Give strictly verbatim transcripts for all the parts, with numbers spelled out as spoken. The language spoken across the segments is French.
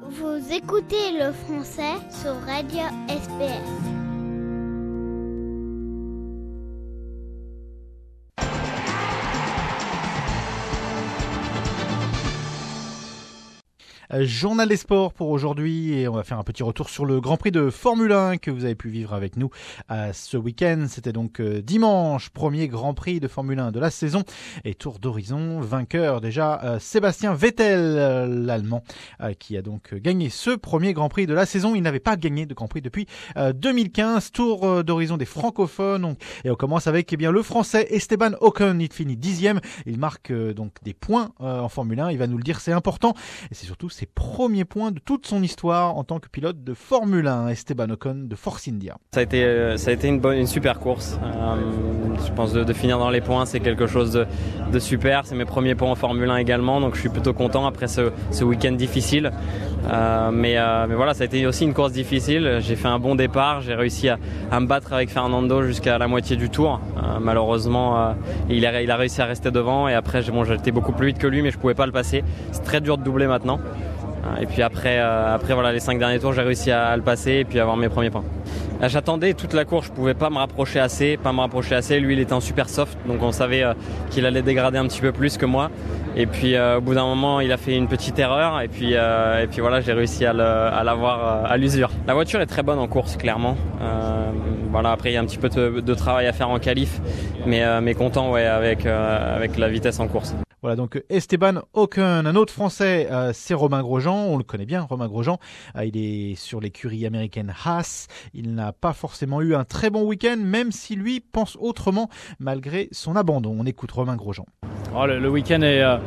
Vous écoutez le français sur Radio S B S. Journal des sports pour aujourd'hui et on va faire un petit retour sur le Grand Prix de Formule un que vous avez pu vivre avec nous euh, ce week-end. C'était donc euh, dimanche, premier Grand Prix de Formule un de la saison et tour d'horizon, vainqueur déjà euh, Sébastien Vettel, euh, l'Allemand, euh, qui a donc gagné ce premier Grand Prix de la saison. Il n'avait pas gagné de Grand Prix depuis euh, deux mille quinze, tour euh, d'horizon des francophones. On, et on commence avec eh bien le Français Esteban Ocon. Il finit dixième, il marque euh, donc des points euh, en Formule un. Il va nous le dire, c'est important et c'est surtout ses premiers points de toute son histoire en tant que pilote de Formule un, Esteban Ocon de Force India. Ça a été, ça a été une, bonne, une super course. Euh, je pense de, de finir dans les points, c'est quelque chose de, de super. C'est mes premiers points en Formule un également, donc je suis plutôt content après ce, ce week-end difficile. Euh, mais, euh, mais voilà, ça a été aussi une course difficile. J'ai fait un bon départ, j'ai réussi à, à me battre avec Fernando jusqu'à la moitié du tour. Euh, malheureusement, euh, il, a, il a réussi à rester devant et après, bon, j'étais beaucoup plus vite que lui, mais je pouvais pas le passer. C'est très dur de doubler maintenant. Et puis après, euh, après voilà, les cinq derniers tours, j'ai réussi à, à le passer et puis à avoir mes premiers points. Là, j'attendais toute la course, je pouvais pas me rapprocher assez, pas me rapprocher assez. Lui, il était en super soft, donc on savait euh, qu'il allait dégrader un petit peu plus que moi. Et puis euh, au bout d'un moment, il a fait une petite erreur et puis euh, et puis voilà, j'ai réussi à, le, à l'avoir euh, à l'usure. La voiture est très bonne en course, clairement. Euh, voilà, après il y a un petit peu de, de travail à faire en qualif, mais euh, mais content ouais avec euh, avec la vitesse en course. Voilà donc Esteban Ocon, un autre Français, euh, c'est Romain Grosjean, on le connaît bien, Romain Grosjean, euh, il est sur l'écurie américaine Haas, il n'a pas forcément eu un très bon week-end, même si lui pense autrement malgré son abandon. On écoute Romain Grosjean. Oh, le, le week-end est... Euh,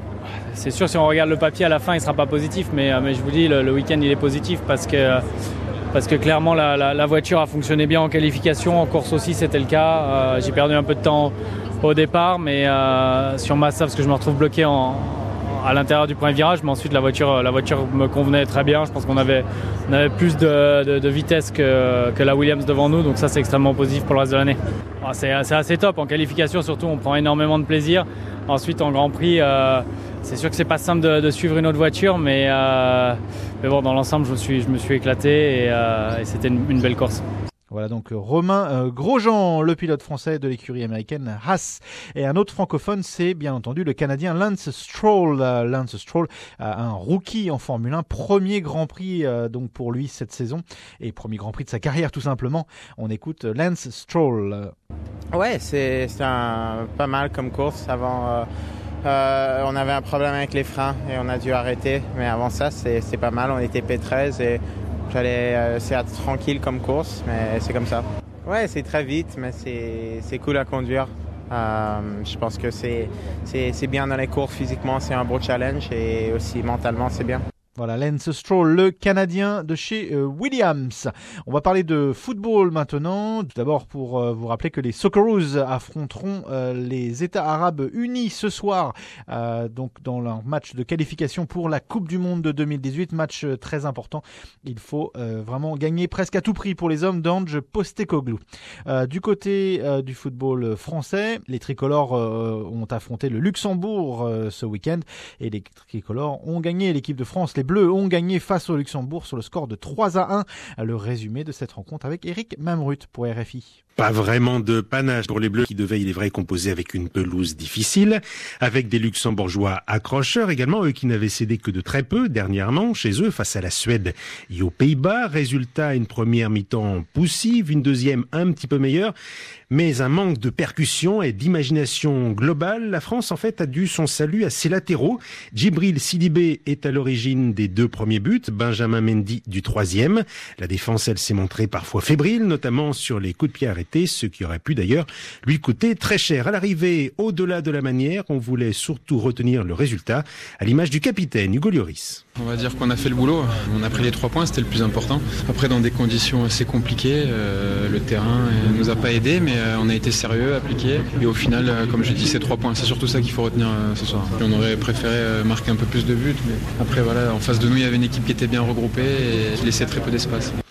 c'est sûr, si on regarde le papier à la fin, il ne sera pas positif, mais, euh, mais je vous dis, le, le week-end il est positif parce que... Euh, Parce que clairement la, la, la voiture a fonctionné bien en qualification, en course aussi c'était le cas. Euh, j'ai perdu un peu de temps au départ, mais euh, sur Massa parce que je me retrouve bloqué en, à l'intérieur du premier virage. Mais ensuite la voiture, la voiture me convenait très bien. Je pense qu'on avait, on avait plus de, de, de vitesse que, que la Williams devant nous, donc ça c'est extrêmement positif pour le reste de l'année. Oh, c'est, c'est assez top en qualification surtout, on prend énormément de plaisir. Ensuite en Grand Prix, euh, c'est sûr que c'est pas simple de, de suivre une autre voiture, mais, euh, mais bon, dans l'ensemble, je me suis, je me suis éclaté et, euh, et c'était une, une belle course. Voilà donc Romain euh, Grosjean, le pilote français de l'écurie américaine Haas. Et un autre francophone, c'est bien entendu le Canadien Lance Stroll. Euh, Lance Stroll, euh, un rookie en Formule un, premier Grand Prix euh, donc pour lui cette saison et premier Grand Prix de sa carrière tout simplement. On écoute Lance Stroll. Ouais, c'est, c'est un, pas mal comme course. Avant, euh, euh, on avait un problème avec les freins et on a dû arrêter. Mais avant ça, c'est, c'est pas mal. On était P treize et j'allais, euh, c'est tranquille comme course, mais c'est comme ça. Ouais, c'est très vite, mais c'est, c'est cool à conduire. Euh, je pense que c'est, c'est, c'est bien dans les courses physiquement, c'est un beau challenge et aussi mentalement, c'est bien. Voilà, Lance Stroll, le Canadien de chez euh, Williams. On va parler de football maintenant. Tout d'abord pour euh, vous rappeler que les Socceroos affronteront euh, les États Arabes Unis ce soir, euh, donc dans leur match de qualification pour la Coupe du Monde de deux mille dix-huit. Match euh, très important. Il faut euh, vraiment gagner presque à tout prix pour les hommes d'Ange Postecoglou. Euh, du côté euh, du football français, les tricolores euh, ont affronté le Luxembourg euh, ce week-end et les tricolores ont gagné. L'équipe de France, les Bleus ont gagné face au Luxembourg sur le score de trois à un. Le résumé de cette rencontre avec Eric Mamrut pour R F I. Pas vraiment de panache pour les Bleus qui devaient, il est vrai, composer avec une pelouse difficile, avec des Luxembourgeois accrocheurs également, eux qui n'avaient cédé que de très peu dernièrement chez eux face à la Suède et aux Pays-Bas. Résultat, une première mi-temps poussive, une deuxième un petit peu meilleure, mais un manque de percussion et d'imagination globale. La France, en fait, a dû son salut à ses latéraux. Djibril Sidibé est à l'origine des deux premiers buts, Benjamin Mendy du troisième. La défense, elle s'est montrée parfois fébrile, notamment sur les coups de pied arrêtés, ce qui aurait pu d'ailleurs lui coûter très cher. À l'arrivée, au-delà de la manière, on voulait surtout retenir le résultat, à l'image du capitaine Hugo Lloris. On va dire qu'on a fait le boulot, on a pris les trois points, c'était le plus important. Après, dans des conditions assez compliquées, euh, le terrain ne nous a pas aidés, mais euh, on a été sérieux, appliqué. Et au final, euh, comme j'ai dit, c'est trois points. C'est surtout ça qu'il faut retenir euh, ce soir. On aurait préféré euh, marquer un peu plus de buts, mais après, voilà, en face de nous, il y avait une équipe qui était bien regroupée et je laissais très peu d'espace.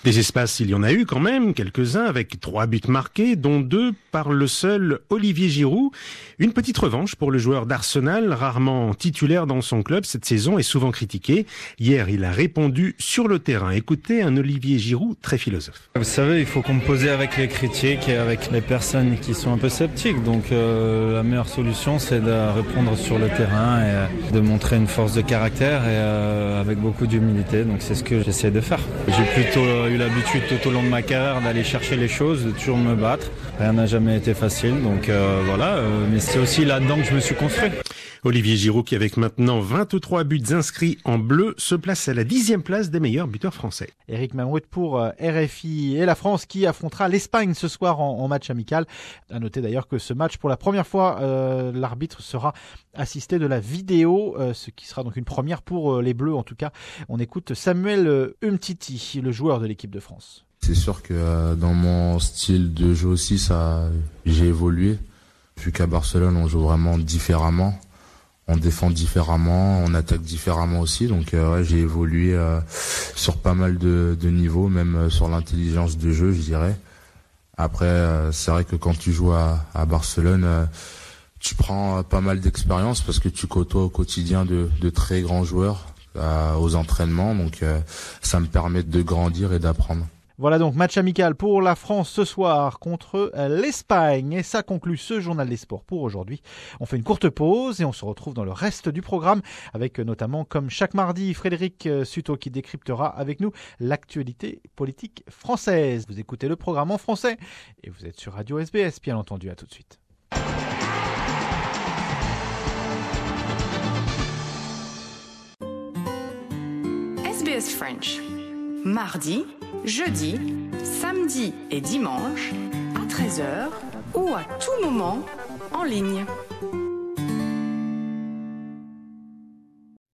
Des espaces, il y en a eu quand même, quelques-uns, avec trois buts marqués, dont deux par le seul Olivier Giroud. Une petite revanche pour le joueur d'Arsenal, rarement titulaire dans son club cette saison et souvent critiqué. Hier, il a répondu sur le terrain. Écoutez un Olivier Giroud très philosophe. Vous savez, il faut composer avec les critiques et avec les personnes qui sont un peu sceptiques. Donc euh, la meilleure solution, c'est de répondre sur le terrain et euh, de montrer une force de caractère et euh, avec beaucoup d'humilité. Donc c'est ce que j'essaie de faire. J'ai plutôt eu l'habitude tout au long de ma carrière d'aller chercher les choses, de toujours me battre. Rien n'a jamais été facile, donc euh, voilà. Euh, mais c'est aussi là-dedans que je me suis construit. Olivier Giroud, qui avec maintenant vingt-trois buts inscrits en bleu, se place à la dixième place des meilleurs buteurs français. Éric Mamrout pour R F I et la France qui affrontera l'Espagne ce soir en, en match amical. À noter d'ailleurs que ce match, pour la première fois, euh, l'arbitre sera assisté de la vidéo, euh, ce qui sera donc une première pour euh, les Bleus en tout cas. On écoute Samuel Umtiti, le joueur de l'équipe de France. C'est sûr que euh, dans mon style de jeu aussi, ça, j'ai évolué. Vu qu'à Barcelone, on joue vraiment différemment. On défend différemment, on attaque différemment aussi. Donc euh, ouais, j'ai évolué euh, sur pas mal de, de niveaux, même euh, sur l'intelligence de jeu, je dirais. Après, euh, c'est vrai que quand tu joues à, à Barcelone, euh, tu prends euh, pas mal d'expérience parce que tu côtoies au quotidien de, de très grands joueurs euh, aux entraînements. Donc euh, ça me permet de grandir et d'apprendre. Voilà donc match amical pour la France ce soir contre l'Espagne. Et ça conclut ce journal des sports pour aujourd'hui. On fait une courte pause et on se retrouve dans le reste du programme avec notamment, comme chaque mardi, Frédéric Suto qui décryptera avec nous l'actualité politique française. Vous écoutez le programme en français et vous êtes sur Radio S B S, bien entendu. À tout de suite. S B S French. Mardi, jeudi, samedi et dimanche à treize heures ou à tout moment en ligne.